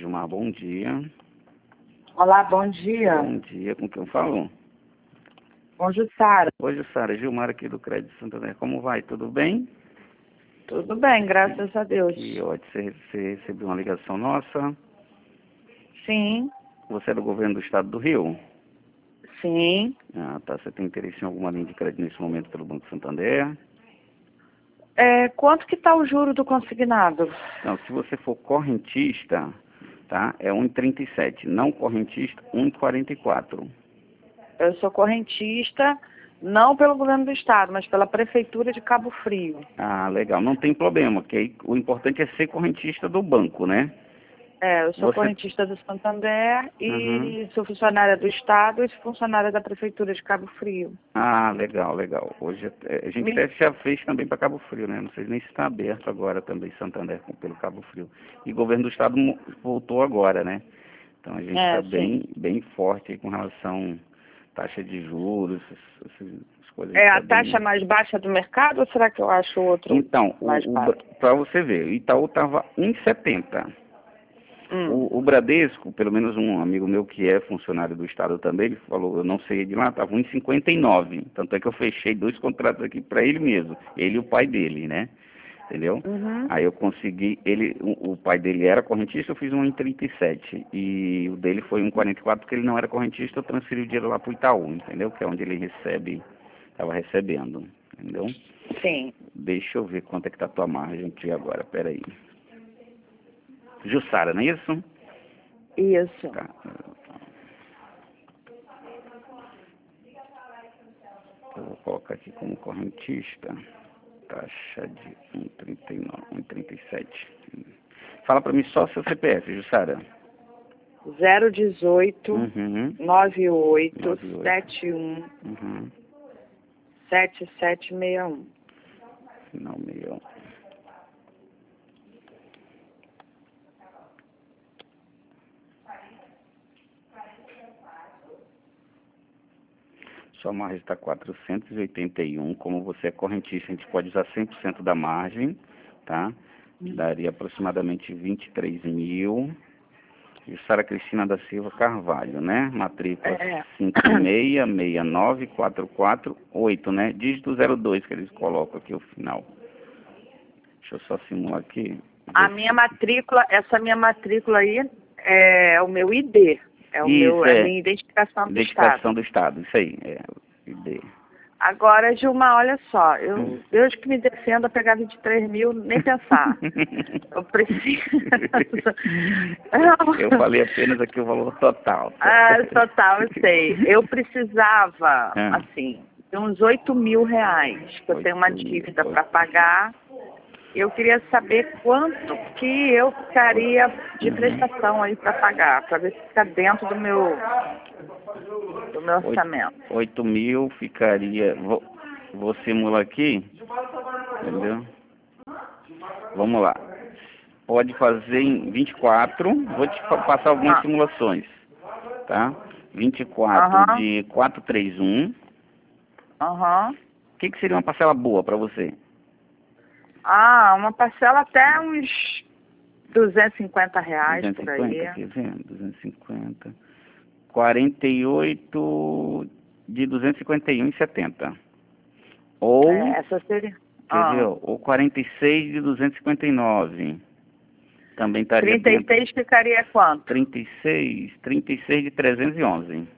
Gilmar, bom dia. Olá, bom dia. Bom dia, com quem eu falo? Com Jussara. Oi, Jussara, Gilmar aqui do Crédito Santander. Como vai? Tudo bem? Tudo bem, graças a Deus. Que ótimo, você recebeu uma ligação nossa. Sim, Você é do governo do estado do Rio? sim. Ah, tá. Você tem interesse em alguma linha de crédito nesse momento pelo Banco Santander? Quanto que tá o juro do consignado? Não, se você for correntista, tá? É 1,37. Não correntista, 1,44. Eu sou correntista, não pelo governo do estado, mas pela prefeitura de Cabo Frio. Ah, legal. Não tem problema, que aí o importante é ser correntista do banco, né? Eu sou Você... correntista do Santander Uhum. e sou funcionária do estado e funcionária da prefeitura de Cabo Frio. Ah, legal, legal. Hoje a gente até já fez também para Cabo Frio, né? Não sei nem se está aberto agora também Santander pelo Cabo Frio. E o governo do estado voltou agora, né? Então a gente está Sim. bem forte aí com relação à taxa de juros, essas coisas. É a tá taxa bem... mais baixa do mercado ou será que eu acho outro Então, mais baixo? para você ver, o Itaú estava 1,70. O Bradesco, pelo menos um amigo meu que é funcionário do estado também, ele falou, eu não sei de lá, estava 1,59. Tanto é que eu fechei 2 contratos aqui para ele mesmo, ele e o pai dele, né? Entendeu? Uhum. Aí eu consegui, o pai dele era correntista, eu fiz um em 37. E o dele foi 1,44 porque ele não era correntista, eu transferi o dinheiro lá para o Itaú, entendeu? Que é onde ele estava recebendo, entendeu? Sim. Deixa eu ver quanto é que tá a tua margem aqui agora, peraí. Jussara, não é isso? Isso. Tá. Eu vou colocar aqui como correntista. Taxa de 1,39, 1,37. Fala pra mim só seu CPF, Jussara. 018 Uhum. 98 98. 71 Uhum. 7761. Final 61. Sua margem está 481. Como você é correntista, a gente pode usar 100% da margem, tá? Daria aproximadamente 23 mil. Jussara Cristina da Silva Carvalho, né? Matrícula 5669448, né? Dígito 02 que eles colocam aqui o final. Deixa eu só simular aqui. A minha matrícula, essa minha matrícula aí é o meu ID, é Isso, a minha identificação do identificação estado. do estado, isso aí, é o ID. Agora, Gilmar, olha só, Deus que me defenda pegar 23 mil, nem pensar. Eu preciso. Eu falei apenas aqui o valor total. Total, eu sei. Eu precisava, assim, de uns 8 mil reais, que eu tenho uma dívida para pagar. Eu queria saber quanto que eu ficaria de prestação aí para pagar, para ver se fica dentro do meu orçamento. 8 mil ficaria... Vou simular aqui, entendeu? Vamos lá. Pode fazer em 24, vou te passar algumas simulações, tá? 24 de 431. O que seria uma parcela boa para você? Uma parcela até uns 250 reais 250, por aí. quer ver? 250. 48 de 251,70. Ou, essa seria... quer ver? Ou 46 de 259. Também estaria 36 dentro. ficaria quanto? 36 de 311.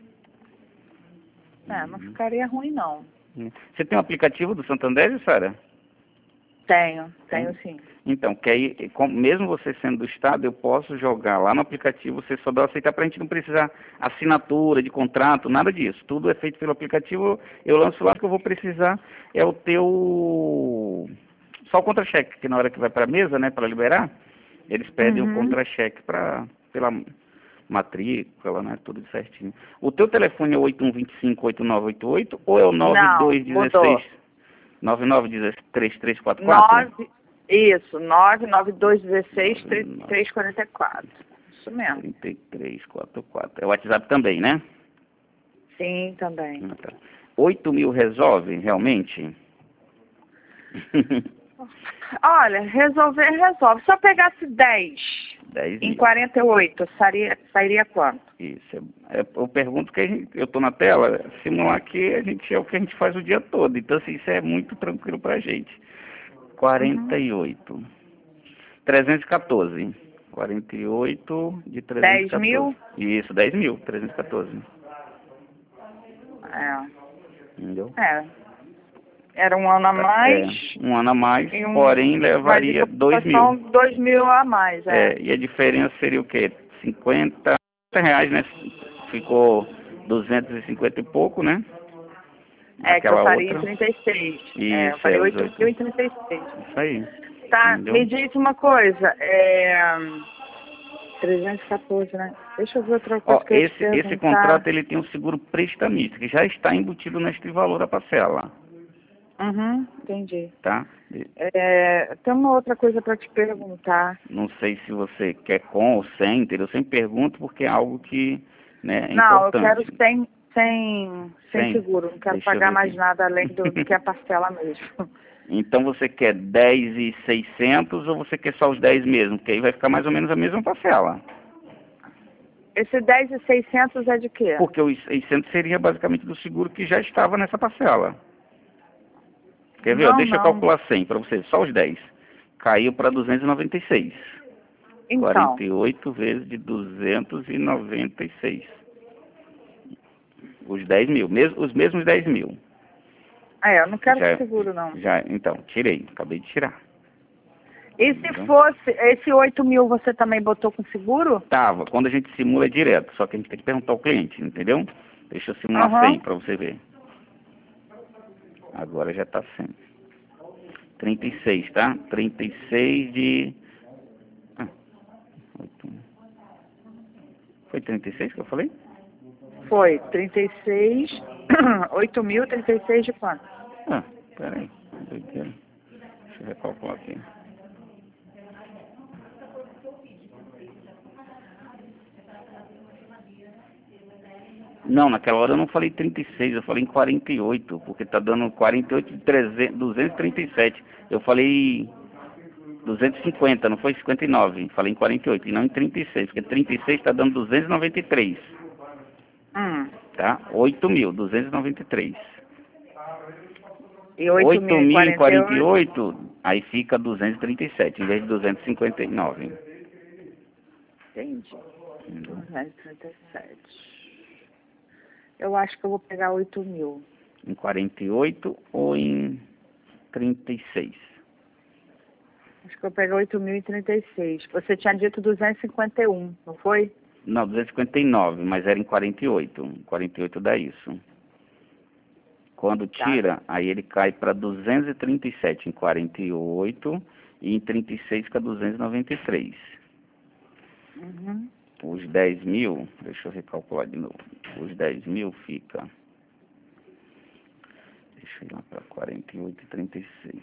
Não ficaria ruim, não. Você tem um aplicativo do Santander, Sara? Tenho sim. Então, que aí, mesmo você sendo do estado, eu posso jogar lá no aplicativo, você só dá aceitar para a gente não precisar assinatura de contrato, nada disso. Tudo é feito pelo aplicativo, eu lanço lá, que eu vou precisar é o teu... Só o contra-cheque, que na hora que vai para a mesa, né, para liberar, eles pedem o contra-cheque pela matrícula, né, tudo certinho. O teu telefone é 8125-8988 ou é o 9216... 993344? Isso, 99216-3344. Isso mesmo. 3344. É o WhatsApp também, né? Sim, também. 8 mil resolve, realmente? Olha, resolve. Se eu pegasse 10 10 Em mil. 48, sairia quanto? Isso. Eu pergunto que eu estou na tela, simular aqui é o que a gente faz o dia todo. Então, assim, isso é muito tranquilo pra gente. 48. 314. 48 de 314. 10 mil? Isso, 10 mil, 314. Entendeu? Era um ano a mais. Um ano a mais, porém levaria 2 mil. 2 mil a mais, E a diferença seria o quê? 50 reais, né? Ficou 250 e pouco, né? Que eu faria outra. em 36. Isso, eu faria 8 mil em 36. Isso aí. Tá, Entendeu? me diz uma coisa. 314, né? Deixa eu ver outra coisa que eu ia te perguntar. Esse contrato ele tem um seguro prestamista, que já está embutido neste valor da parcela. Entendi. Tá? Tem uma outra coisa para te perguntar. Não sei se você quer com ou sem, entendeu? Eu sempre pergunto porque é algo que, né, é Não, importante. eu quero sem seguro. Não quero pagar mais nada além do que a parcela mesmo. Então você quer 10.600 ou você quer só os 10 mesmo? Porque aí vai ficar mais ou menos a mesma parcela. Esse 10.600 é de quê? Porque os 600 seria basicamente do seguro que já estava nessa parcela. Quer ver? Deixa eu calcular 100 para você. Só os 10. Caiu para 296. Então. 48 vezes de 296. Os 10 mil. Os mesmos 10 mil. Eu não quero seguro, não. Então, tirei. Acabei de tirar. E se fosse, esse 8 mil você também botou com seguro? Tava. Quando a gente simula é direto. Só que a gente tem que perguntar ao cliente, entendeu? Deixa eu simular 100 para você ver. Agora já está 100. 36, tá? 36 de... Foi 36 que eu falei? Foi. 36... 8 mil, 36 de quanto? Peraí. Deixa eu recalcular aqui. Não, naquela hora eu não falei 36, eu falei em 48, porque tá dando 48 de 237. Eu falei 250, não foi 59. Falei em 48 e não em 36, porque 36 está dando 293. Tá? 8 mil, 293. E 8 mil em 48, aí fica 237, em vez de 259. Entendi. 237. Eu acho que eu vou pegar 8 mil. Em 48 ou em 36? Acho que eu vou pegar 8 mil em 36. Você tinha dito 251, não foi? Não, 259, mas era em 48. 48 dá isso. Quando tira, aí ele cai para 237 em 48 e em 36 fica 293. Os 10 mil, deixa eu recalcular de novo. Os 10 mil fica... Deixa eu ir lá para 48 e 36.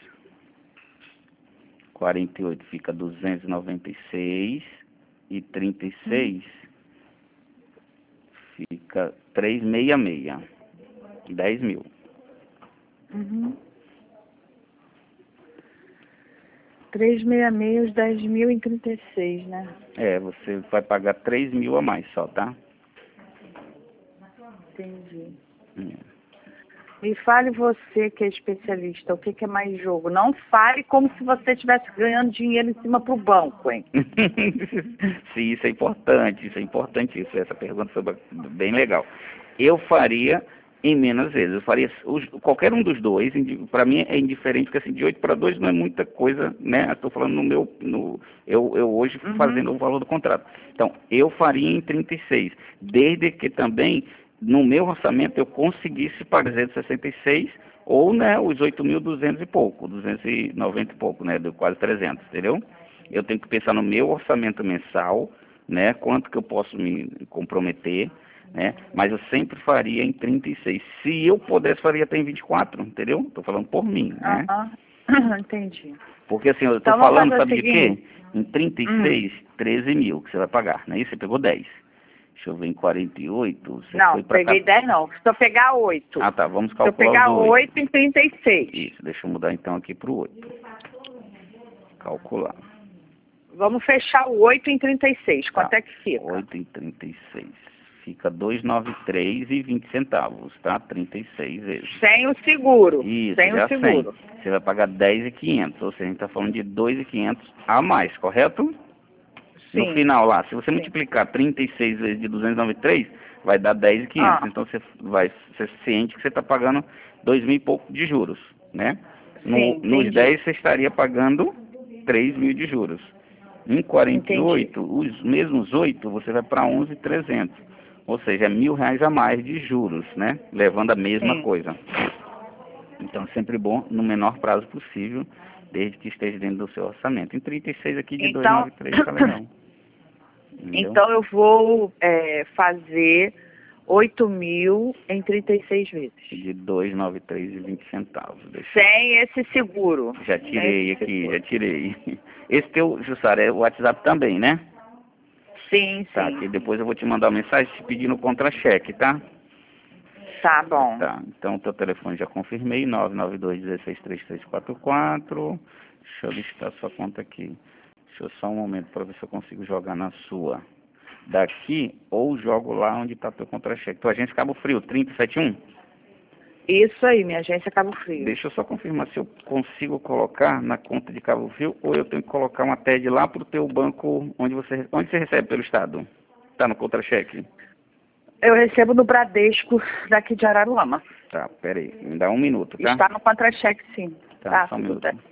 48 fica 296 e 36 fica 366. 10 mil. 366, os 10 mil em 36, né? Você vai pagar 3 mil a mais só, tá? Entendi. Me fale você que é especialista, o que é mais jogo? Não fale como se você estivesse ganhando dinheiro em cima pro banco, hein? Sim, isso é importante, essa pergunta foi bem legal. Eu faria em menos vezes, eu faria qualquer um dos dois, para mim é indiferente, porque assim, de 8 para 2 não é muita coisa, né? Estou falando eu hoje fazendo o valor do contrato. Então, eu faria em 36, desde que também no meu orçamento eu conseguisse pagar 266 ou, né, os 8.200 e pouco, 290 e pouco, né, de quase 300, entendeu? Eu tenho que pensar no meu orçamento mensal, né, quanto que eu posso me comprometer, né, mas eu sempre faria em 36. Se eu pudesse, faria até em 24, entendeu? Estou falando por mim, né? Entendi. Porque assim, eu estou falando, sabe de quê? Em 36, 13 mil que você vai pagar, né? Isso você pegou 10. Deixa eu ver, em 48, você foi pra peguei 10 não. Se eu pegar 8. Tá, vamos calcular. Se eu pegar 8 em 36. Isso, deixa eu mudar então aqui pro 8. Calcular. Vamos fechar o 8 em 36. Quanto é que fica? 8 em 36. Fica 293,20 centavos, tá? 36 vezes. Sem o seguro. Isso, sem já o seguro. sem. Você vai pagar 10.500, ou seja, a gente está falando de 2.500 a mais, correto? Sim. No final lá, se você multiplicar 36 vezes de 293, vai dar 10.500. Então você vai ser ciente que você está pagando 2.000 e pouco de juros, né? Sim, nos 10 você estaria pagando 3.000 de juros. Em 48, os mesmos 8, você vai para 11.300. Ou seja, é R$1.000 a mais de juros, né? Levando a mesma coisa. Então, é sempre bom, no menor prazo possível, desde que esteja dentro do seu orçamento. Em 36 aqui de 293 tá legal. Entendeu? Então, eu vou fazer 8.000 em 36 vezes. De 293,20 centavos. Sem esse seguro. Já tirei aqui, já tirei. Esse teu, Jussara, é o WhatsApp também, né? Sim, Tá, sim. aqui depois eu vou te mandar uma mensagem te pedindo contra-cheque, tá? Tá bom. Tá, então teu telefone já confirmei, 992-163344. Deixa eu listar sua conta aqui. Deixa eu só um momento para ver se eu consigo jogar na sua. Daqui, ou jogo lá onde tá teu contra-cheque. Tua agência Cabo Frio, 3071? Isso aí, minha agência Cabo Frio. Deixa eu só confirmar se eu consigo colocar na conta de Cabo Frio ou eu tenho que colocar uma TED lá pro teu banco onde você recebe pelo estado. Tá no contra-cheque? Eu recebo no Bradesco daqui de Araruama. Tá, peraí, me dá um minuto, tá? Está no contra-cheque, sim. Tá, só um minuto. Bem.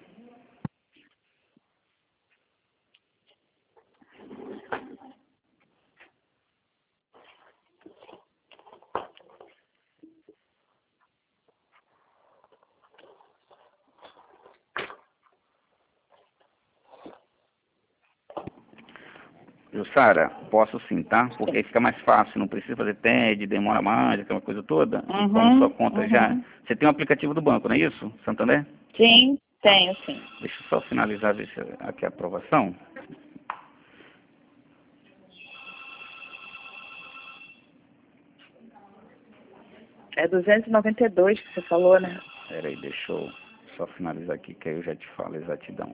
Jussara, posso sim, tá? Porque aí fica mais fácil, não precisa fazer TED, demora mais, aquela coisa toda. E como sua conta já... Você tem um aplicativo do banco, não é isso? Santander? Sim, tenho, sim. Deixa eu só finalizar, ver se aqui a aprovação. É 292 que você falou, né? Peraí, deixa eu só finalizar aqui, que aí eu já te falo a exatidão.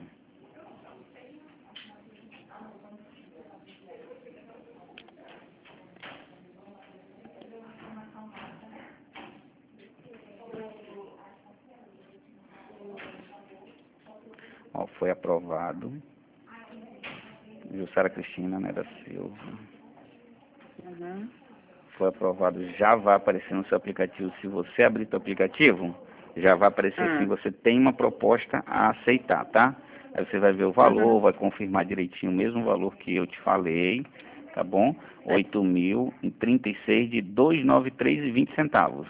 Ó, foi aprovado. Jussara Cristina, né, da Silva. Foi aprovado, já vai aparecer no seu aplicativo. Se você abrir seu aplicativo, já vai aparecer assim, você tem uma proposta a aceitar, tá? Aí você vai ver o valor, vai confirmar direitinho o mesmo valor que eu te falei, tá bom? 8.000 em 36 de 293,20 centavos.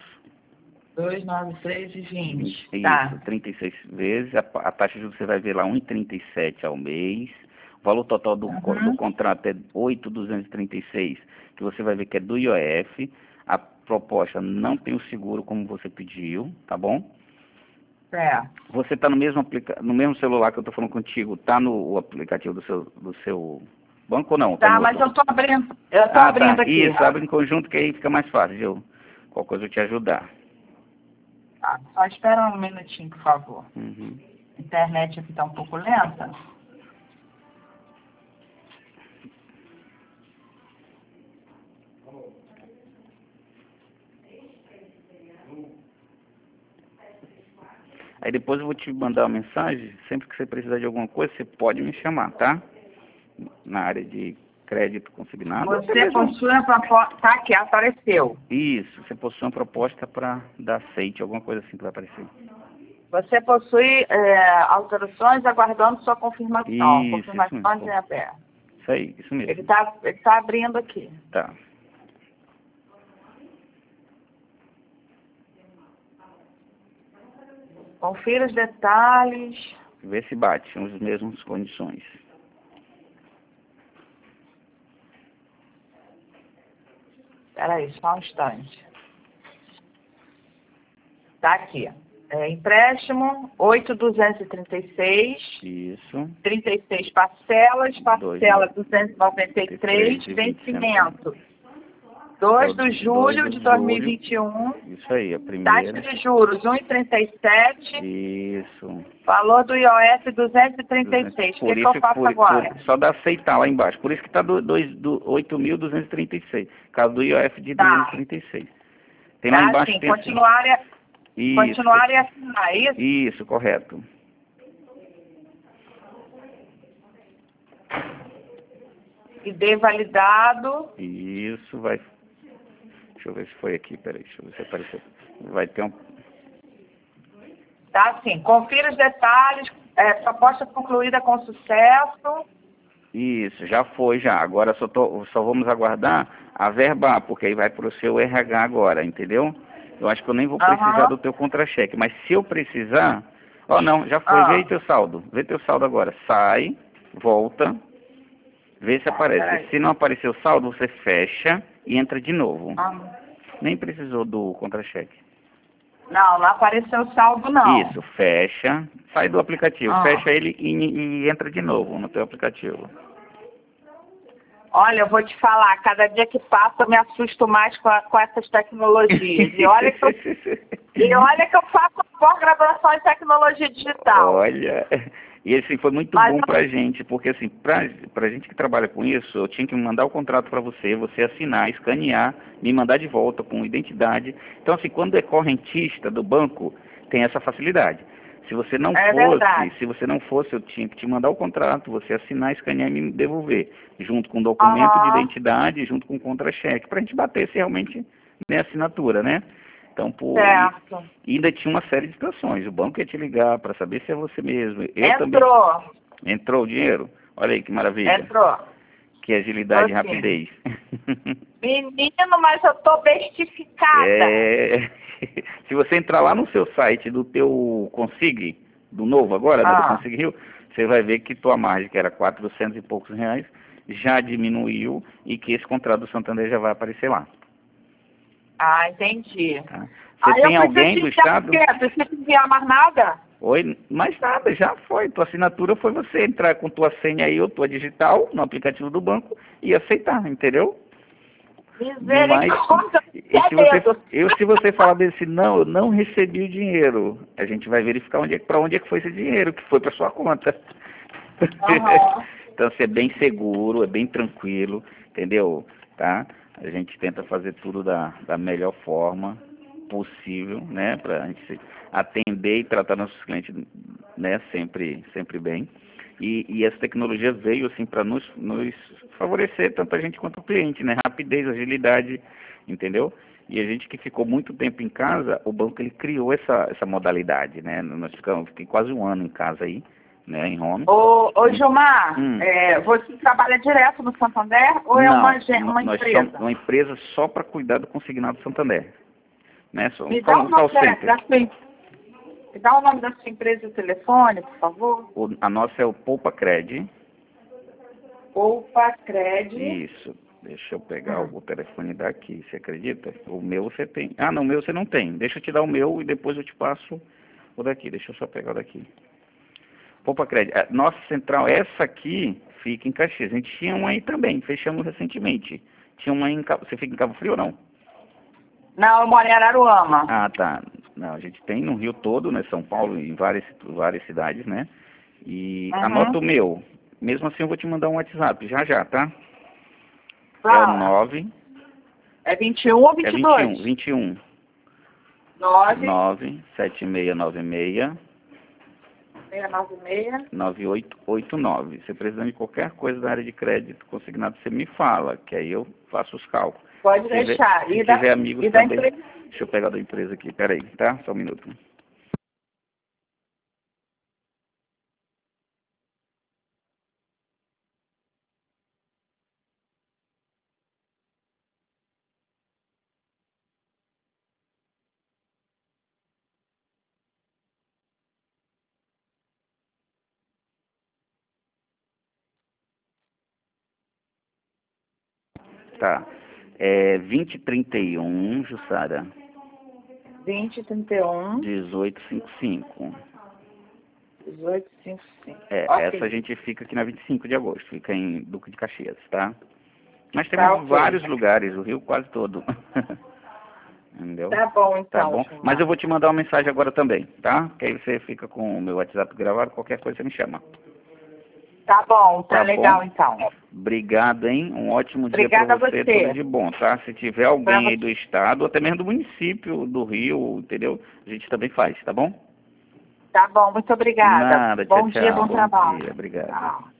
293,20. Isso, Tá. 36 vezes, a taxa de juros você vai ver lá 1,37 ao mês. O valor total do contrato é 8.236, que você vai ver que é do IOF. A proposta não tem o seguro como você pediu, tá bom? Você está no mesmo celular que eu estou falando contigo, tá no aplicativo do seu banco ou não? Tá, mas eu tô abrindo. Eu tô abrindo aqui. Isso, abre em conjunto que aí fica mais fácil, viu? Qualquer coisa eu te ajudar. Tá, só espera um minutinho, por favor. A internet aqui tá um pouco lenta. Aí depois eu vou te mandar uma mensagem, sempre que você precisar de alguma coisa, você pode me chamar, tá? Na área de crédito consignado. Você possui a proposta... Tá aqui, apareceu. Isso, você possui uma proposta para dar aceite, alguma coisa assim que vai aparecer. Você possui alterações aguardando sua confirmação. Isso Confirmação mesmo. de aberto. Isso aí, isso mesmo. Ele tá abrindo aqui. Tá. Confira os detalhes. Vê se bate, são as mesmas condições. Espera aí, só um instante. Tá aqui. Empréstimo 8.236. Isso. 36 parcelas, parcela 293, vencimento 2 de julho de 2021. Isso aí, a primeira. Taxa de juros 1,37. Isso. Valor do IOF 236. O que eu faço agora? Só dá aceitar lá embaixo. Por isso que está do 8.236. Caso do IOF de 236. Tem lá embaixo. Sim, tem continuar e assinar, isso? Isso, correto. ID validado. Isso, vai. Deixa eu ver se foi aqui, peraí, deixa eu ver se apareceu. Vai ter um. Tá, sim. Confira os detalhes. Proposta concluída com sucesso. Isso, já foi, já. Agora só vamos aguardar a verba, porque aí vai para o seu RH agora, entendeu? Eu acho que eu nem vou precisar do teu contra-cheque, mas se eu precisar... Ó, não, já foi, vê aí teu saldo. Vê teu saldo agora. Sai, volta, vê se aparece. Se não aparecer o saldo, você fecha e entra de novo. Nem precisou do contra-cheque. Não apareceu o saldo, não. Isso, fecha, sai do aplicativo, fecha ele e entra de novo no teu aplicativo. Olha, eu vou te falar, cada dia que passa eu me assusto mais com essas tecnologias. E olha que eu faço pós-graduação em tecnologia digital. Olha, e assim, foi muito bom pra gente, porque assim, pra gente que trabalha com isso, eu tinha que mandar o contrato para você assinar, escanear, me mandar de volta com identidade. Então assim, quando é correntista do banco, tem essa facilidade. Se você não fosse, eu tinha que te mandar o contrato, você assinar, escanear e me devolver, junto com o documento de identidade, junto com o contra-cheque, pra gente bater se realmente é assinatura, né? Então, certo. Ainda tinha uma série de situações. O banco ia te ligar para saber se é você mesmo. Entrou. Também. Entrou o dinheiro? Olha aí que maravilha. Entrou. Que agilidade e rapidez. Menino, mas eu tô bestificada. Se você entrar lá no seu site do teu Consig, do novo agora, né, do Consig Rio, você vai ver que tua margem, que era 400 e poucos reais, já diminuiu e que esse contrato do Santander já vai aparecer lá. Ah, entendi. Tá. Você tem alguém do Estado? Você precisa enviar mais nada? Oi, mais nada, já foi. Tua assinatura foi você entrar com tua senha aí ou tua digital no aplicativo do banco e aceitar, entendeu? Misericórdia. Se você falar desse não, eu não recebi o dinheiro, a gente vai verificar para onde é que foi esse dinheiro, que foi para sua conta. Então, assim, é bem seguro, é bem tranquilo, entendeu? Tá? A gente tenta fazer tudo da melhor forma possível, né, para a gente atender e tratar nossos clientes, né, sempre bem. E essa tecnologia veio assim para nos favorecer tanto a gente quanto o cliente, né, rapidez, agilidade, entendeu? E a gente que ficou muito tempo em casa, o banco ele criou essa modalidade, né? Fiquei quase um ano em casa aí, né, em home. Ô Gilmar, você trabalha direto no Santander ou é uma empresa? Nós somos uma empresa só para cuidar do consignado Santander. Né? Me dá o nome da sua empresa e o telefone, por favor. A nossa é o Poupa Cred. Poupa Cred. Isso. Deixa eu pegar o telefone daqui, você acredita? O meu você tem. Ah, não, o meu você não tem. Deixa eu te dar o meu e depois eu te passo o daqui. Deixa eu só pegar o daqui. Poupa Cred. Nossa central, essa aqui, fica em Caxias. A gente tinha uma aí também, fechamos recentemente. Tinha uma em Você fica em Cabo Frio ou não? Não, eu moro em Araruama. Ah, tá. Não, a gente tem no Rio todo, né? São Paulo, em várias cidades, né? E anota o meu. Mesmo assim eu vou te mandar um WhatsApp, já, tá? É o 9... É 21 ou 22? É 21. 97696 9889. Você precisando de qualquer coisa da área de crédito consignado, você me fala, que aí eu faço os cálculos. Pode deixar. Se tiver amigos também. Deixa eu pegar da empresa aqui, peraí, tá? Só um minuto. Tá. É 2031, Jussara. 2031. 1855. 1855. Essa a gente fica aqui na 25 de agosto, fica em Duque de Caxias, tá? Nós temos Tá, ok. vários lugares, o Rio quase todo. Entendeu? Tá bom, Tá então. bom? Gilmar. Mas eu vou te mandar uma mensagem agora também, tá? Que aí você fica com o meu WhatsApp gravado, qualquer coisa você me chama. Tá bom, tá legal, bom? então. Obrigado, hein? Um ótimo dia Obrigada para a você, você. tudo de bom, tá? Se tiver alguém aí do estado, ou até mesmo do município do Rio, entendeu? A gente também faz, tá bom? Tá bom, muito obrigada. Nada, Bom tchau, dia, tchau. bom trabalho. Dia, obrigado. Tchau.